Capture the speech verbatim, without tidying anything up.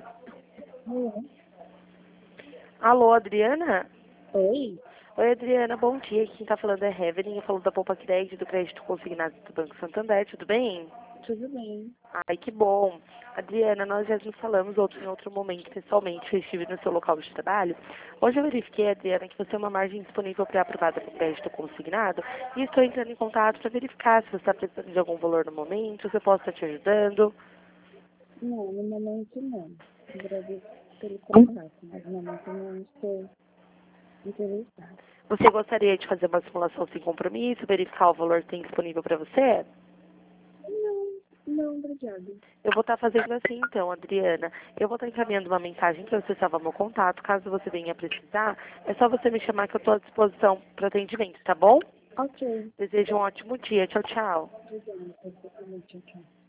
Alô? Alô, Adriana? Oi? Oi, Adriana, bom dia. Quem tá falando é Evelyn, eu falo da Poupa Crédito, do crédito consignado do Banco Santander, tudo bem? Tudo bem? Ai, que bom. Adriana, nós já nos falamos outro, em outro momento, pessoalmente, eu estive no seu local de trabalho. Hoje eu verifiquei, Adriana, que você tem uma margem disponível pré-aprovada para o crédito consignado e estou entrando em contato para verificar se você está precisando de algum valor no momento, se eu posso estar te ajudando. Não, no momento não. Agradeço pelo contato, mas no momento não estou interessada. Você gostaria de fazer uma simulação sem compromisso, verificar o valor que tem disponível para você? Não, não, obrigada. Eu vou estar fazendo assim então, Adriana. Eu vou estar encaminhando uma mensagem para você salvar meu contato. Caso você venha precisar, é só você me chamar que eu estou à disposição para atendimento, tá bom? Ok, Desejo um ótimo dia. Tchau, tchau. obrigada. Perfeitamente, tchau.